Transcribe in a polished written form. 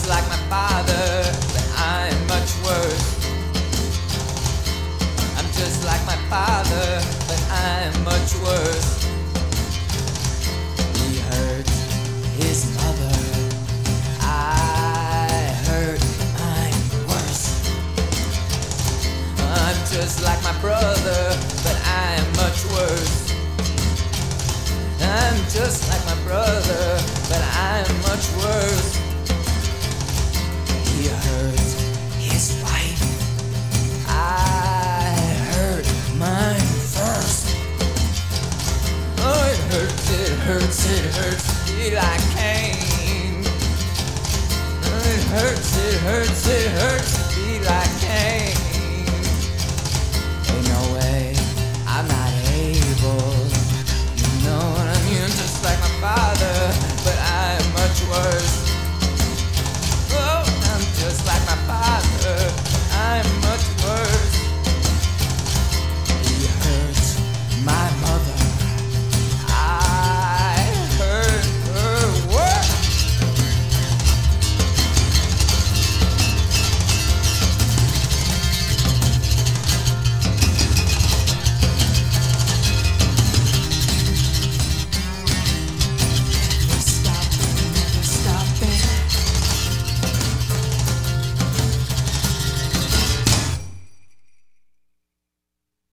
like my father, but I'm much worse. I'm just like my father, but I'm much worse. He hurt his mother, I hurt mine worse. I'm just like my brother, but I'm much worse. I'm just like my brother, but I'm much worse. He hurt his wife, I hurt mine first. Oh, it hurts, it hurts, it hurts, feel like pain. Oh, it hurts, it hurts, it hurts.